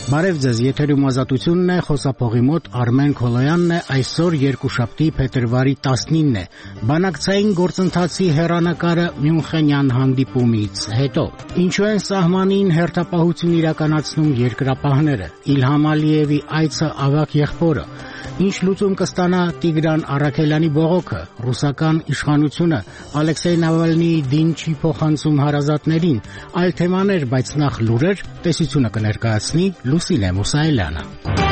Բարև ձեզ, եթերում ազատությունն է, խոսափողի մոտ Արմեն Քոլոյանն է, այսօր երկուշաբթի փետրվարի 19-ն է, բանակցային գործընթացի հեռանկարը Մյունխենյան հանդիպումից հետո։ Ինչու են սահմանին հերթապահություն իրականացնում երկրապահները, Իլհամ Ալիևի այցը ավագ եղբորը, ինչ լուծում կստանա Տիգրան Առաքելյանի բողոքը, ռուսական իշխանությունը Ալեքսեյ Նավալնիի դին չի փոխանցում հարազատներին, այլ թեմաներ, բայց նախ լուրեր, տեսությունը կներկայացնի Լուսինե Մուսայելյանը։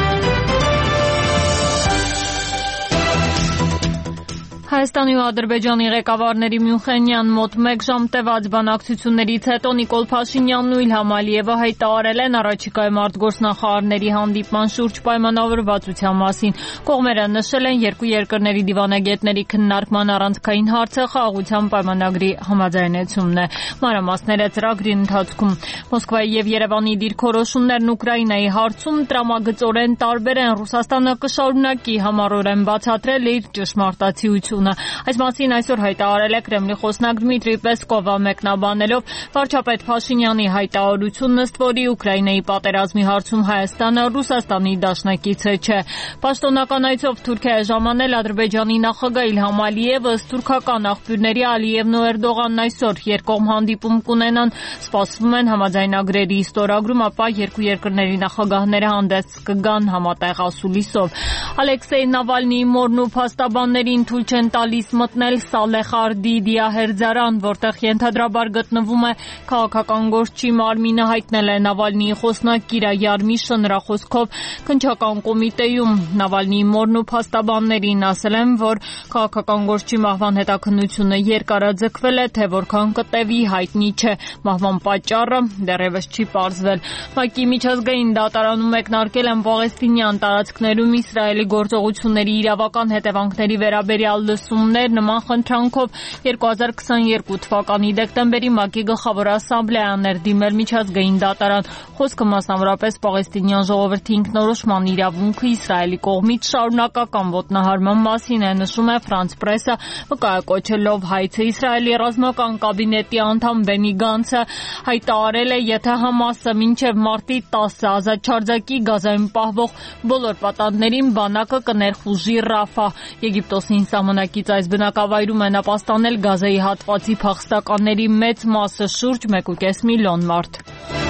Հայաստանի ու Ադրբեջանի ղեկավարների Մյունխենյան մոտ 1 ժամ տևած բանակցություններից հետո Նիկոլ Փաշինյանն ու Իլհամ Ալիևը հայտարարել են առաջիկայում արտգործնախարարների հանդիպման շուրջ պայմանավորվածության մասին։ Կողմերը նշել են երկու երկրների դիվանագետների քննարկման առանցքային հարցը խաղաղության պայմանագրի համաձայնեցումն է։ Մանրամասները ծրագրի ընթացքում։ Մոսկվայի եւ Երևանի դիրքորոշումներն Ուկրաինայի հարցում տրամագծորեն տարբեր են։ Ռուսաստանը կշարունակի համառորեն բացատրել իր ճշմարտացիությունը։ Այս մասին այսօր հայտարարել է Կրեմլի խոսնակ Դմիտրի Պեսկովը, մեկնաբանելով վարչապետ Փաշինյանի հայտարարությունն, ըստ որի Ուկրաինայի պատերազմի հարցում Հայաստանը Ռուսաստանի դաշնակիցը չէ։ Պաշտոնական այցով Թուրքիա է ժամանել Ադրբեջանի նախագահ Իլհամ Ալիևը, ըստ թուրքական աղբյուրների Ալիևն ու Էրդողանն այսօր երկկողմ հանդիպում կունենան։ Սպասվում են համաձայնագրերի ստորագրում, ապա երկու երկրների նախագահները հանդես կգան համատեղ ասուլիսով։ Ալեքսեյ Նավալնիի մորն ու փաստաբաններին թույլ չեն տալիս մտնել Սալեխարդի դիահերձարան, որտեղ ենթադրաբար գտնվում է քաղաքական գործչի մարմինը, հայտնել է Նավալնիի խոսնակ Կիրա Յարմիշը նրա խոսքով քննչական կոմիտեում։ Նավալնիի մորն ու փաստաբաններին ասել են, որ քաղաքական գործչի մահվան հետաքննությունը երկարաձգվել է, թե որքան կտևի հայտնի չէ։ Մահվան պատճառը դեռևս չի պարզվել։ ՄԱԿ-ի միջազգային դատարանում մեկնարկել են պաղեստինյան տարածքներում Իսրայելի գործողությունների իրավական հետևանքների վերաբերյալ լսումներ։ Նման խնդրանքով 2022 թվականի դեկտեմբերի ՄԱԿ-ի գլխավոր ասամբլեան էր դիմել միջազգային դատարան։ Խոսքը մասնավորապես պաղեստինյան ժողովրդի ինքնորոշման իրավունքը Իսրայելի կողմից շարունակական ոտնահարման մասին է, նշում է Ֆրանս պրեսը, վկայակոչելով հայցը։ Իսրայելի ռազմական կաբինետի անդամ Բենի Գանցը հայտարարել է, եթե Համասը մինչև մարտի 10-ը ազատ չարձակի Գազայում պահվող բոլոր պատանդներին, բանակը կներխուժի Ռաֆահ։ Եգիպտոսին սահմանակից այս բնակավայրում են ապաստանել Գազայի հատվածի փախստականների մեծ մասը, շուրջ 1,5 միլիոն մարդ։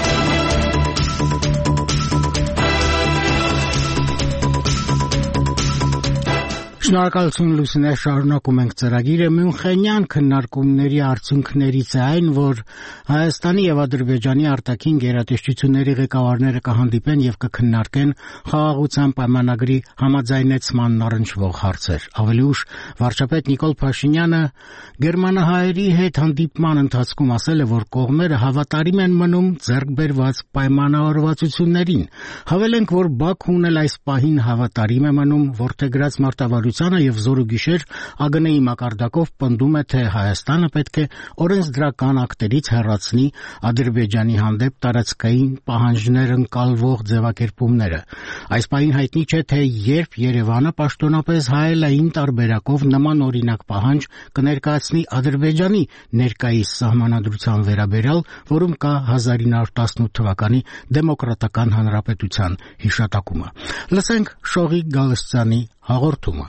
Շնորհակալություն Լուսինե, շարունակում ենք ծրագիրը։ Մյունխենյան քննարկումների արդյունքներից է այն, որ Հայաստանի եւ Ադրբեջանի արտաքին գերատեսչությունների ղեկավարները կհանդիպեն եւ կքննարկեն խաղաղության պայմանագրի համաձայնեցմանն առնչվող հարցեր։ Ավելի ուշ վարչապետ Նիկոլ Փաշինյանը գերմանահայերի հետ հանդիպման ընթացքում ասել է, որ կողմերը հավատարիմ են մնում ձեռք բերված պայմանավորվածություններին։ Հավելենք, որ Բաքուն էլ այս պահին հավատարիմ է մնում որդեգրած մարտավարությանը եւ զորուգիշեր ԱԳՆ-ի մակարդակով պնդում է, թե Հայաստանը պետք է օրենսդրական ակտերից հեռացնի Ադրբեջանի հանդեպ տարածքային պահանջներ ընկալվող ձևակերպումները։ Այս պահին հայտնի չէ, թե երբ Երևանը պաշտոնապես հայելային տարբերակով նման օրինակ պահանջ կներկայացնի Ադրբեջանի ներկայիս սահմանադրության վերաբերյալ, որում կա 1918 թվականի Դեմոկրատական Հանրապետության հիշատակումը։ Լսենք Շողիկ Գալստյանի հաղորդումը։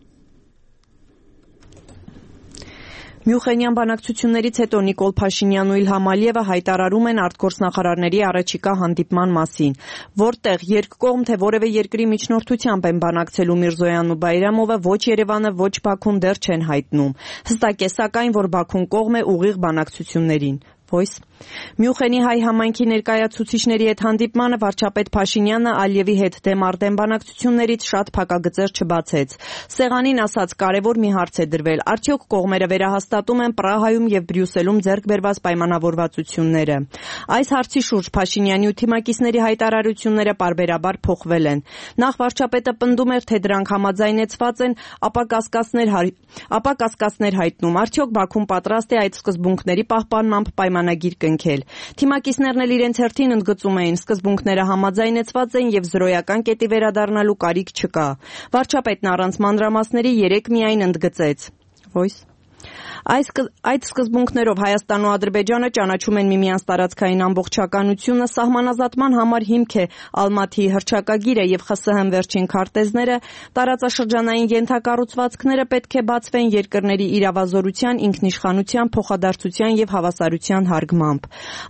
Մյունխենյան բանակցություններից հետո Նիկոլ Փաշինյանն ու Իլհամ Ալիևը հայտարարում են արտգործնախարարների առաջիկա հանդիպման մասին, որտեղ երկկողմ թե որևէ երկրի միջնորդությամբ են բանակցելու Միրզոյանն ու Բայրամովը, ոչ Երևանը, ոչ Բաքուն դեռ չեն հայտնում։ Հստակ է սակայն, որ Բաքուն կողմ է ուղիղ բանակցություններին։ Մյունխենի հայ համայնքի ներկայացուցիչների հետ հանդիպմանը վարչապետ Փաշինյանը Ալիևի հետ դեմ բանակցություններից շատ փակագծեր չբացեց։ Սեղանին ասած կարևոր մի հարց է դրվել. արդյոք կողմերը վերահաստատում են Պրահայում եւ Բրյուսելում ձեռք բերված պայմանավորվածությունները։ Այս հարցի շուրջ Փաշինյանի ու թիմակիցների հայտարարությունները պարբերաբար փոխվել են։ Նախ վարչապետը պնդում էր, թե դրանք համաձայնեցված են, ապա կասկածներ հայտնում. արդյոք Բաքուն պատրաստ է այդ սկզբունքների պահպանմամբ պայմանագիր կնքել։ Թիմակիցներն էլ իրենց հերթին ընդգծում էին, սկզբունքները համաձայնեցված են եւ զրոյական կետի վերադառնալու կարիք չկա։ Վարչապետն առանց մանրամասների 3 միայն ընդգծեց. Այդ սկզբունքներով Հայաստանն ու Ադրբեջանը ճանաչում են միմյանց տարածքային ամբողջականությունը, սահմանազատման համար հիմք է Ալմաթիի հռչակագիրը եւ ԽՍՀՄ վերջին քարտեզները, տարածաշրջանային ենթակառուցվածքները պետք է բացվեն երկրների իրավազորության, ինքնիշխանության, փոխադարձության եւ հավասարության հարգմամբ։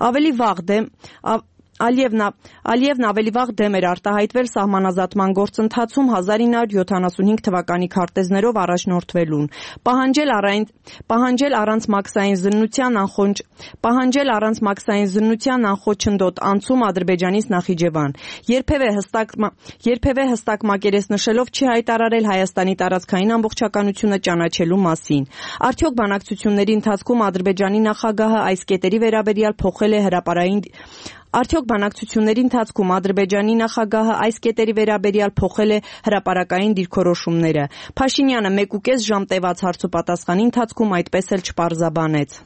Ալիևն ավելի վաղ դեմ էր արտահայտվել սահմանազատման գործընթացում 1975 թվականի քարտեզներով առաջնորդվելուն, պահանջել առանց մաքսային զննության անխոչնդոտ անցում Ադրբեջանից Նախիջևան, երբևէ հստակ մակերես նշելով չի հայտարարել Հայաստանի տարածքային ամբողջականությունը ճանաչելու մասին։ Արդյոք բանակցությունների ընթացքում Ադրբեջանի նախագահը այս կետերի վերաբերյալ փոխել է հրապարակային դիրքորոշումները։ Փաշինյանը 1.5 ժամ տևած հարցուպատասխանի ընթացքում այդպես էլ չպարզաբանեց։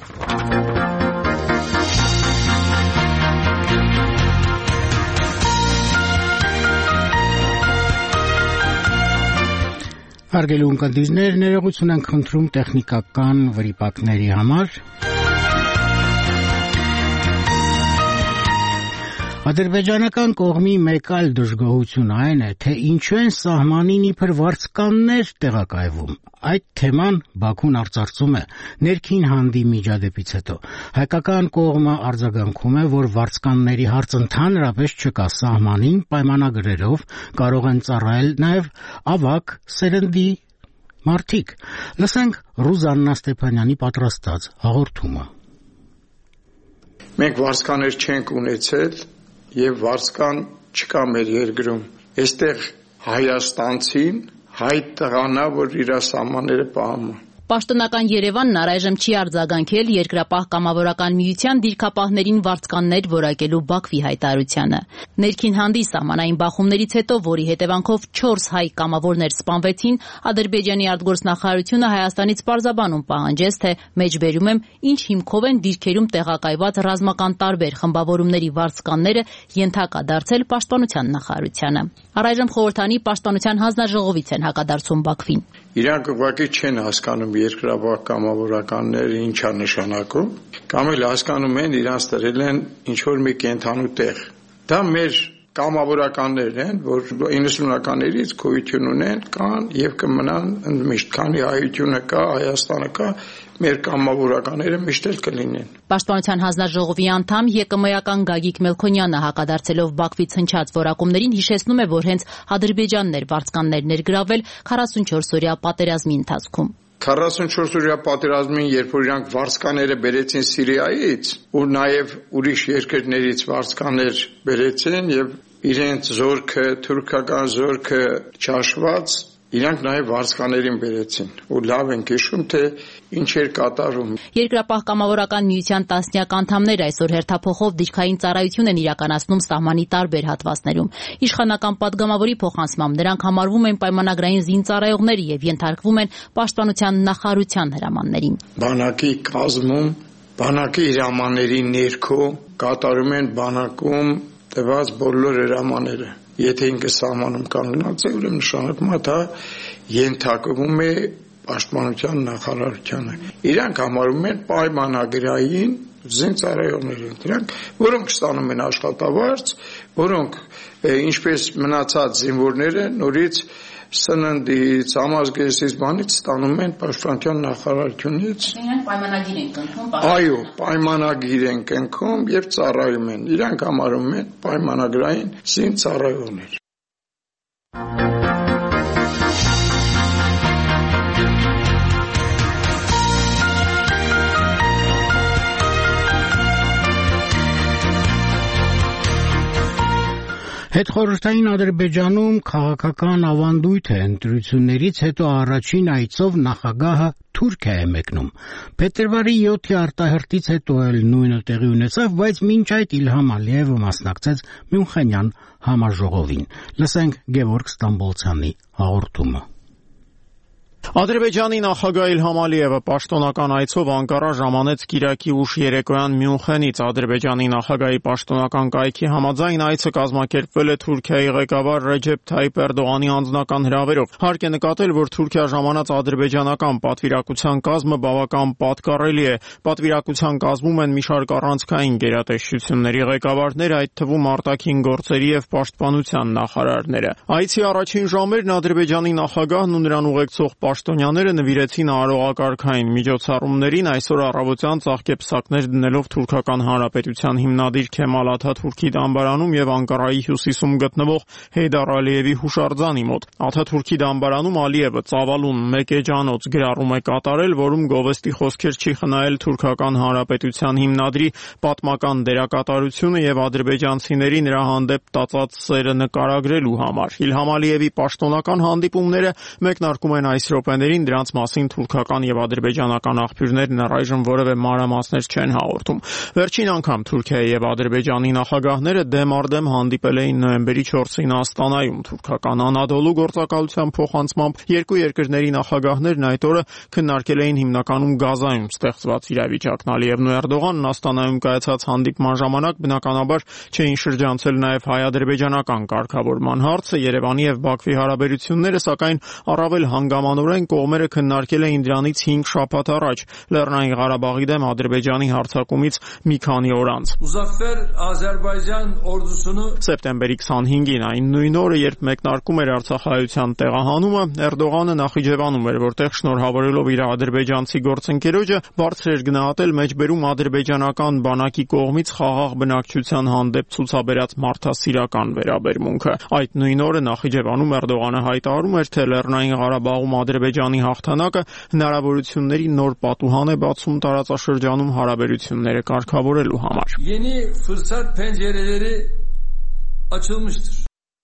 Հարգելի ունկնդիրներ, ներողություն ենք խնդրում տեխնիկական վրիպակների համար։ Ադրբեջանական կողմի մեկ այլ դժգոհություն այն է, թե ինչու են սահմանին իբր վարձկաններ տեղակայվում։ Այդ թեման Բաքուն արծարծում է ներքին հանդի միջադեպից հետո։ Հայկական կողմը արձագանքում է, որ վարձկանների հարց ընդհանրապես չկա, սահմանին պայմանագրերով կարող են ծառայել նաև ավագ սերնդի մարդիկ։ Լսենք Ռուզաննա Ստեփանյանի պատրաստած հաղորդումը։ Մենք վարձկաներ չենք ունեցել եւ վարձկան չկա մեր երկրում։ Այստեղ հայաստանցին հայ տղանա, որ իր սահմանները պահում է։ Պաշտոնական Երևանն առայժմ չի արձագանքել Երկրապահ կամավորական միության դիրքապահներին վարձկաններ որակելու Բաքվի հայտարարությանը։ Ներքին հանդի սահմանային բախումներից հետո, որի հետևանքով 4 հայ կամավորներ սպանվեցին, Ադրբեջանի արտգործնախարարությունը Հայաստանից պարզաբանում պահանջեց, թե մեջբերում եմ ինչ հիմքով են դիրքերում տեղակայված ռազմական տարբեր խմբավորումների վարձկանները ենթակա դարձել Պաշտպանության նախարարությանը։ Առայժմ խորհրդանի Պաշտպանության հանձնաժողովից են հակադարձում Բաքվին։ Իրանք ուղղակի չեն հասկանում երկրապահ կամավորականները ինչա նշանակում, կամ էլ հասկանում են իրանց տրել են ինչ-որ մի կենթանու տեղ։ Դա մեր կամավորականներն են, որ 90-ականներից գոյություն ունեն, կան եւ կմնան ընդմիշտ, քանի հայությունը կա, Հայաստանը կա, մեր կամավորականները միշտ էլ կլինեն։ Պաշտպանության հանձնաժողովի անդամ ԵԿՄ-ական Գագիկ Մելքոնյանը հակադարձելով Բաքվից հնչած որակումներին հիշեցնում է, որ հենց Ադրբեջանն էր վարձկաններ ներգրավել 44-օրյա պատերազմի ընթացքում։ 44-օրյա պատերազմին, երբ որ իրանք վարձկաները բերեցին Սիրիայից, ու նաև ուրիշ երկրներից վարձկաներ բերեցին եւ իրենց զորքը, թուրքական զորքը ճաշված, իրանք նաև վարձկաներին բերեցին ու լավ են հիշում, թե ինչ էր կատարում։ Երկրապահ կամավորական միության տասնյակ անդամներ այսօր հերթափոխով դիրքային ծառայություն են իրականացնում սահմանի տարբեր հատվածներում։ Իշխանական падգամավորի փոխանցմամբ նրանք համարվում են պայմանագրային զինծառայողներ եւ ենթարկվում են Պաշտպանության նախարարության հրամաններին։ Բանակի կազմում, բանակի հրամանների ներքո կատարում են բանակում տված բոլոր հրամանները։ Եթե ինքը սահմանում կանգնած է, ուրեմն նշանակում է դա ենթարկվում է Պաշտպանության նախարարությանը։ Իրանք համարում են պայմանագրային զինծառայողներ են դրանք, որոնք ստանում են աշխատավարձ, որոնք ինչպես մնացած զինվորները նորից սննդից, համազգեստից բանից ստանում են Պաշտպանության նախարարությունից։ Իրանք պայմանագիր են կնքում։ Այո, պայմանագիր են կնքում եւ ծառայում են։ Իրանք համարում են պայմանագրային զինծառայողներ։ Հետխորհրդային Ադրբեջանում քաղաքական ավանդույթ է ընտրություններից հետո առաջին այցով նախագահը Թուրքիա է մեկնում։ Փետրվարի 7-ի արտահերտից հետո էլ նույնը տեղի ունեցավ, բայց մինչ այդ Իլհամ Ալիևը մասնակցեց Մյունխենյան համաժողովին։ Լսենք Գևորգ Ստամբոլցյանի հաղորդումը։ Ադրբեջանի նախագահ Իլհամ Ալիևը պաշտոնական այցով Անկարա ժամանեց կիրակի ուշ երեկոյան Մյունխենից։ Ադրբեջանի նախագահի պաշտոնական կայքի համաձայն այցը կազմակերպվել է Թուրքիայի ղեկավար Ռեջեփ Թայիփ Էրդողանի անձնական հրավերով։ Հարկ է նկատել, որ Թուրքիա ժամանած ադրբեջանական պատվիրակության կազմը բավական պատկառելի է։ Պատվիրակության կազմում են մի շարք առանցքային գերատեսչությունների ղեկավարներ, այդ թվում արտաքին գործերի եւ պաշտպանության նախարարները։ Այցի առաջին ժամերն Ադրբեջանի նախագահն ու նրան ուղեկցող պաշտոնյաները նվիրեցին արարողակարգային միջոցառումներին, այսօր առավոտյան ծաղկեպսակներ դնելով Թուրքական Հանրապետության հիմնադիր Քեմալ Աթաթուրքի դամբարանում եւ Անկարայի հյուսիսում գտնվող Հեյդար Ալիևի հուշարձանի մոտ։ Աթաթուրքի դամբարանում Ալիևը ծավալուն մեկ էջանոց գրառում է կատարել, որում գովեստի խոսքեր չի խնայել Թուրքական Հանրապետության հիմնադրի պատմական դերակատարությունը եւ ադրբեջանցիների նրա հանդեպ տածած սերը նկարագրելու համար։ Իլհամ Ալիևի պաշտոնական հանդիպումները մեկնարկում են այս րոպեներին, դրանց մասին թուրքական եւ ադրբեջանական աղբյուրներն առայժմ որևէ մանրամասներ չեն հաղորդում։ Վերջին անգամ Թուրքիայի եւ Ադրբեջանի նախագահները դեմ առ դեմ հանդիպել էին նոյեմբերի 4-ին Աստանայում։ Թուրքական Անադոլու գործակալության փոխանցմամբ երկու երկրների նախագահներն այդ օրը քննարկել էին հիմնականում Գազայում ստեղծված իրավիճակն։ Ալիևն ու Էրդողանն Աստանայում կայացած հանդիպման ժամանակ բնականաբար չէին շրջանցել նաեւ հայ-ադրբեջանական կարգավորման հարցը։ Երևանի եւ Բաքվի հարաբերությունները, սակայն, առավել հանգամանորեն կողմերը քննարկել էին դրանից 5 շաբաթ առաջ, Լեռնային Ղարաբաղի դեմ Ադրբեջանի հարձակումից մի քանի օր անց։ Սեպտեմբերի 25-ին, այն նույն օրը, երբ մեկնարկում էր Արցախայցյան տեղահանումը, Էրդողանը Նախիջևանում էր, որտեղ շնորհավորելով իր ադրբեջանցի գործընկերոջը բարձր էր գնահատել մեջբերում ադրբեջանական բանակի կողմից խաղաղ բնակչության հանդեպ ցուցաբերած մարդասիրական վերաբերմունքը։ Այդ նույն օրը Նախիջևանում Էրդողանը հայտարարում էր, թե Լեռնային Ղարաբաղում Ադրբեջանի հաղթանակը հնարավորությունների նոր պատուհան է բացում տարածաշրջանում հարաբերությունները կարգավորելու համար։ Yeni fırsat pencereleri açılmıştır.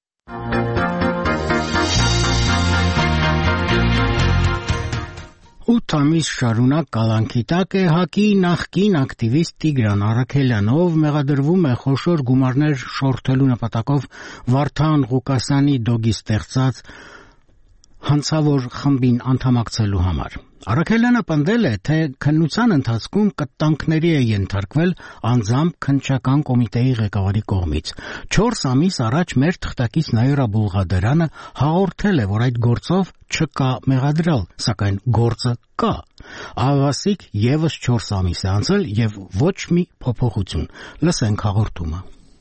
8 ամիս շարունակ կալանքի տակ է ՀԱԿ-ի նախկին ակտիվիստ Տիգրան Առաքելյանը, ով մեղադրվում է խոշոր գումարներ շորթելու նպատակով Վարդան Ղուկասյանի դոգի ստեղծած հանցավոր խմբին անդամակցելու համար։ Առաքելյանը պնդել է, թե քննության ընթացքում կտանքների է ենթարկվել անձամբ քննչական կոմիտեի ղեկավարի կողմից։ 4 ամիս առաջ մեր թղթակից Նաիրա Բուլղադարյանը հաղորդել է, որ այդ գործով չկա մեղադրյալ, սակայն գործը կա։ Ավասիկ եւս 4 ամիս է անցել եւ ոչ մի փոփոխություն։ Լսենք հաղորդումը։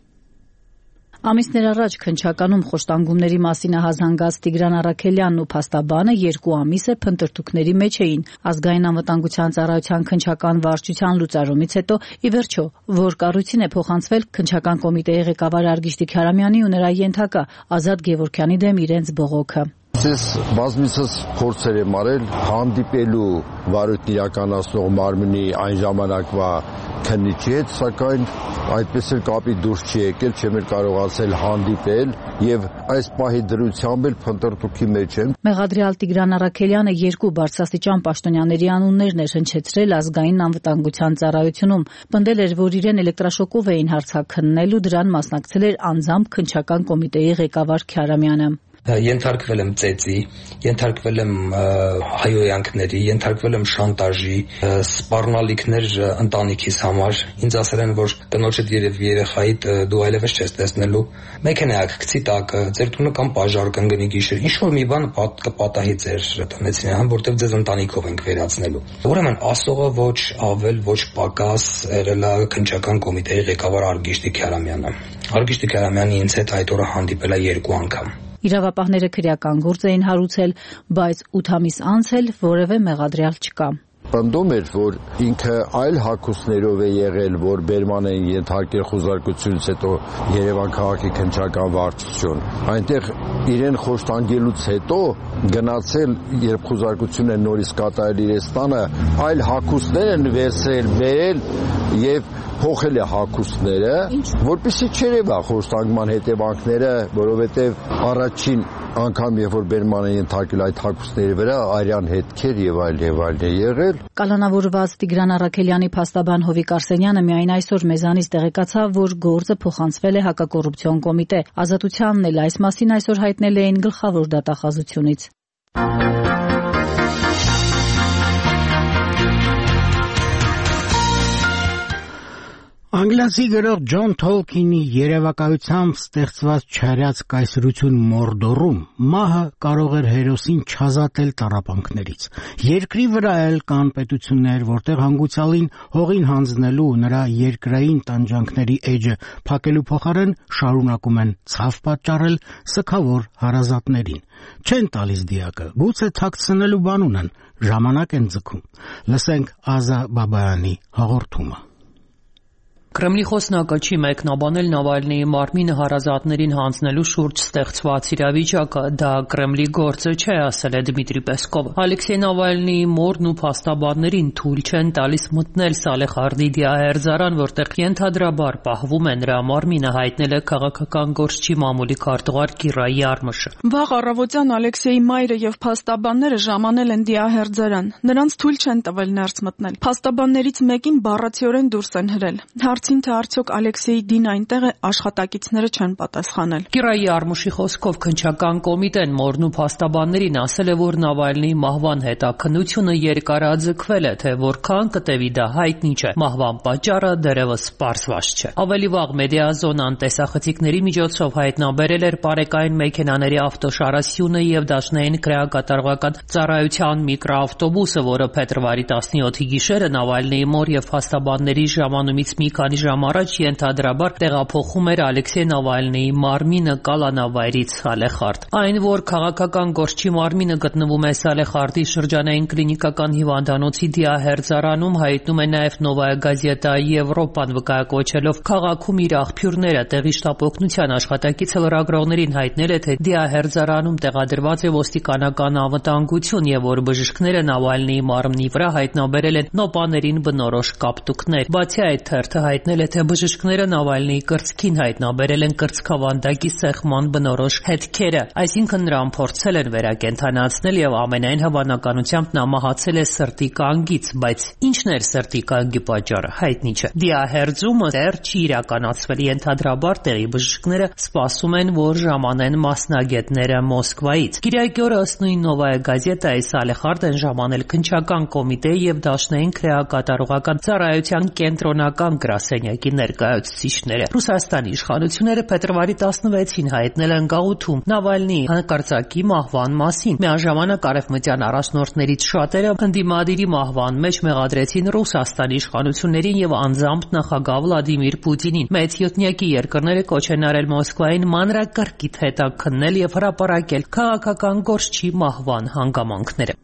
Ամիսներ առաջ քննչականում խոշտանգումների մասին հազանգած Տիգրան Առաքելյանն ու փաստաբանը 2 ամիս է փնտրտուքների մեջ էին։ Ազգային անվտանգության ծառայության քննչական վարչության լուծարումից հետո ի վերջո որ կառույցին է փոխանցվել քննչական կոմիտեի ղեկավար Արգիշտիկ Հարամյանի ու նրա ենթակա Ազատ Գևորգյանի դեմ իրենց բողոքը։ Ես բազմիցս փորձեր եմ արել հանդիպելու վարույթն իրականացնող մարմնի այն ժամանակվա քննիչի հետ, սակայն այդպես էլ կապի դուրս չի եկել, չեմ էլ կարողացել հանդիպել եւ այս պահի դրությամբ էլ փնտրտուքի մեջ եմ։ Մեղադրյալ Տիգրան Առաքելյանը 2 բարձրաստիճան պաշտոնյաների անուններն էր հնչեցրել ազգային անվտանգության ծառայությունում։ Պնդել էր, որ իրեն էլեկտրաշոկով էին հարցաքննել ու դրան մասնակցել էր անձամբ քննչական կոմիտեի ղեկավար Քյարամյանը։ Ենթարկվել եմ ծեծի, ենթարկվել եմ հայոյանքների, ենթարկվել եմ շանտաժի, սպառնալիքներ ընտանիքիս համար։ Ինձ ասել են, որ տնոջդ եւ երեխայիդ դու այլևս չես տեսնելու։ Մեքենայակ գցի տակը, ձեր տունը կամ պաժար կընկնի գիշեր։ Ինչ որ մի բան կպատահի ձեր տնեցին, որտեղ ձեզ ընտանիքով ենք վերացնելու։ Ուրեմն ասողը ոչ ավել, ոչ պակաս եղել է քննչական կոմիտեի ղեկավար Արգիշտիկ Հարամյանը։ Արգիշտիկ Հարամյանը ինձ հետ այդ օրը հանդիպել է 2 անգամ։ Իրավապահները քրեական գործ էին հարուցել, բայց 8 ամիս անց էլ որևէ մեղադրյալ չկա։ Պնդում էր, որ ինքը այլ հակուսներով է եղել, որ բերման են ենթարկել խոզարկությունից հետո Երևան քաղաքի քննչական վարչություն։ Այնտեղ իրեն խոշտանգելուց հետո գնացել, երբ խոզարկությունը նորից կատարել իր տանը, այլ հակուսներ են վերցրել, բերել եւ փոխել է հակուսները, որպեսզի չերևա խոշտանգման հետևանքները, որովհետեւ առաջին անգամ երբ որ բերման են ենթարկել այդ հակուսների վրա արյան հետքեր եւ այլ է եղել։ Կալանավորված Տիգրան Առաքելյանի փաստաբան Հովիկ Արսենյանը միայն այսօր մեզանից տեղեկացավ, որ գործը փոխանցվել է հակակոռուպցիոն կոմիտե։ Ազատությանն էլ այս մասին այսօր հայտնել էին գլխավոր դատախազությունից։ Անգլիացի գրող Ջոն Թոլքինի երևակայությամբ ստեղծված չարյաց կայսրություն Մորդորում մահը կարող էր հերոսին չազատել տառապանքներից։ Երկրի վրա էլ կան պետություններ, որտեղ հանգուցալին հողին հանձնելու ու նրա երկրային տանջանքների էջը փակելու փոխարեն շարունակում են ցավ պատճառել սգավոր հարազատներին։ Չեն տալիս դիակը, գուցե թաքցնելու բան ունեն, ժամանակ են ձգում։ Լսենք Ազա Բաբայանի հաղորդումը։ Կրեմլի խոսնակը չի մեկնաբանել Նավալնիի մարմինը հարազատներին հանձնելու շուրջ ստեղծված իրավիճակը, դա Կրեմլի գործը չէ, ասել է Դմիտրի Պեսկովը։ Ալեքսեյ Նավալնիի մորն ու փաստաբաններին թույլ չեն տալիս մտնել Սալեխարդի դիահերձարան, որտեղ ենթադրաբար պահվում է նրա մարմինը, հայտնել է քաղաքական գործչի մամուլի քարտուղար Կիրա Յարմշը։ Վաղ առավոտյան Ալեքսեյի մայրը եւ փաստաբանները ժամանել են դիահերձարան։ Նրանց թույլ չեն տվել ներս մտնել։ Փաստաբաններից մեկին բառացիորեն դուրս են հրել։ Հարցին թե արդյոք Ալեքսեյի դին այնտեղ է, աշխատակիցները չեն պատասխանել։ Կիրայի Յարմուշի խոսքով քննչական կոմիտեն մորն ու փաստաբաններին ասել է, որ Նավալնիի մահվան հետաքննությունը երկարաձգվել է, թե որքան կտևի դա հայտնի չէ։ Մահվան պատճառը դեռևս պարզված չէ։ Ավելի վաղ Մեդիազոնան տեսախցիկների միջոցով հայտնաբերել էր պարեկային մեքենաների ավտոշարասյունը եւ դաշնային քրեակատարողական ծառայության միկրոավտոբուսը, որը փետրվարի 17-ի գիշերը Նավալնիի մոր եւ փաստաբանների ժամանումից մի քանի ժամ առաջ ենթադրաբար տեղափոխում էր Ալեքսեյ Նավալնիի մարմինը կալանավայրից Սալեխարդ։ Այն, որ քաղաքական գործչի մարմինը գտնվում է Սալեխարդի շրջանային կլինիկական հիվանդանոցի դիահերձարանում, հայտնում է նաև Նովայա Գազետա Եվրոպան, վկայակոչելով քաղաքում իր աղբյուրները։ Տեղի շտապօգնության աշխատակիցը լրագրողներին հայտնել է, թե դիահերձարանում տեղադրված է ոստիկանական անվտանգություն եւ որ բժիշկները Նավալնիի մարմնի վրա հայտնաբերել են նոպաներին բնորոշ կապտուկներ։ Բացի այդ, թերթը հայտնել է, թե բժիշկները Նավալնիի կրծքին հայտնաբերել են կրծքավանդակի սեղման բնորոշ հետքերը, այսինքն նրան փորձել են վերակենդանացնել եւ ամենայն հավանականությամբ նա մահացել է սրտի կանգից, բայց ինչն էր սրտի կանգի պատճառը, հայտնի չէ։ Դիահերձումը դեռ չի իրականացվել, ենթադրաբար տեղի բժիշկները սպասում են, որ ժամանեն մասնագետները Մոսկվայից։ Կիրակի օրը ըստ նույն Նովայա Գազետայի Սալեխարդ են ժամանել քննչական կոմիտե եւ դաշնային քրեակատարողական ծառայության կենտրոնական գրասենյակի ներկայացուցիչները։ Ռուսաստանի իշխանությունները փետրվարի 16-ին հայտնել են գաղութում Նավալնիի հանկարծակի մահվան մասին։ Միաժամանակ արևմտյան առաջնորդներից շատերը ընդդիմադիրի մահվան մեջ մեղադրեցին Ռուսաստանի իշխանություններին եւ անձամբ նախագահ Վլադիմիր Պուտինին։ Մեծ յոթնյակի երկրները կոչ են արել Մոսկվային մանրակրկիտ հետաքննել եւ հրապարակել քաղաքական գործչի մահվան հանգամանքները։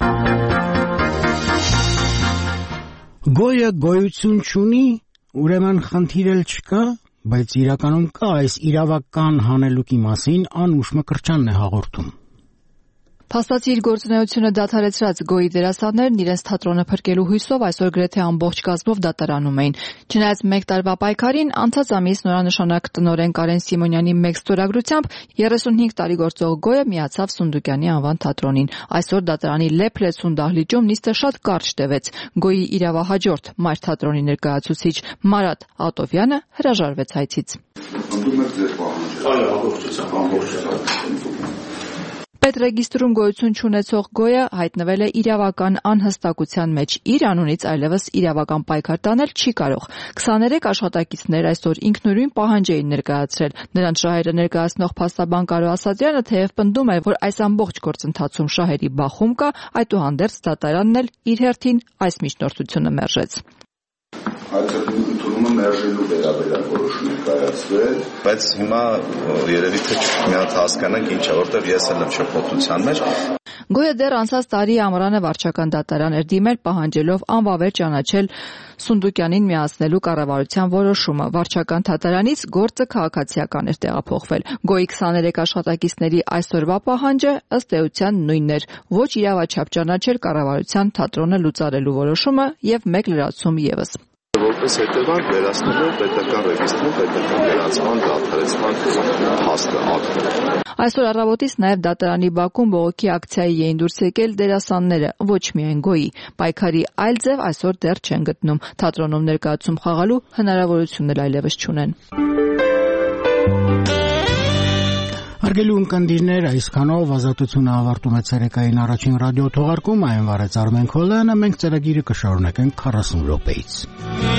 Գոյը գոյություն չունի, ուրեմն խնդիր էլ չկա, բայց իրականում կա, այս իրավական հանելուկի մասին Անուշ Մկրտչյանն է հաղորդում։ Փաստացի իր գործունեությունը դադարեցրած Գոյի դերասաններն իրենց թատրոնը փրկելու հույսով այսօր գրեթե ամբողջ կազմով դատարանում էին։ Չնայած մեկ տարվա պայքարին, անցած ամիս նորանշանակ տնօրեն Կարեն Սիմոնյանի մեկ ստորագրությամբ 35 տարի գործող Գոյը միացավ Սունդուկյանի անվան թատրոնին։ Այսօր դատարանի լեփ-լեցուն դահլիճում նիստը շատ կարճ տևեց։ Գոյի իրավահաջորդ մայր թատրոնի ներկայացուցիչ Մարատ Ատովյանը հրաժարվեց հայցից։ Պետրեգիստրում գոյություն չունեցող Գոյը հայտնվել է իրավական անհստակության մեջ։ Իր անունից այլևս իրավական պայքար տանել չի կարող։ 23 աշխատակիցներ այսօր ինքնուրույն պահանջ էին ներկայացրել։ Նրանց շահերը ներկայացնող փաստաբան Կարո Ասատրյանը թեև պնդում է, որ այս ամբողջ գործընթացում շահերի բախում կա, այդուհանդերձ դատարանն էլ իր հերթին այս միջնորդությունը մերժեց։ Ընդունումը մերժելու վերաբերյալ որոշում է կայացվել, բայց հիմա երևի թե մի հատ հասկանանք ինչ է, որտեղ ես էլ եմ շփոթության մեջ։ Գոյը դեռ անցած տարի ամռանը վարչական դատարան էր դիմել պահանջելով անվավեր ճանաչել Սունդուկյանին միացնելու կառավարության որոշումը։ Վարչական դատարանից գործը քաղաքացիական էր տեղափոխվել։ Գոյի 23 աշխատակիցների այսօրվա պահանջը ըստ էության նույնն էր՝ ոչ իրավաչափ ճանաչել կառավարության թատրոնը լուծարելու որոշումը եւ մեկ լրացում եւս։ Որպես հետևանք վերացնելու պետական ռեգիստրում պետական վերացման դադարեցման ակտը։ Այսօր առավոտից նաև դատարանի բակում բողոքի ակցիայի էին դուրս եկել դերասանները, ոչ միայն Գոյի։ Պայքարի այլ ձև այսօր դեռ չեն գտնում։ Թատրոնում ներկայացում խաղալու հնարավորություն էլ այլևս չունեն։ Հարգելի ունկնդիրներ, այսքանով Ազատությունը ավարտում է ցերեկային առաջին ռադիո թողարկումը, այն վարեց Արմեն Քոլյանը, մենք ծրագիրը կշարունակենք 40 րոպեից։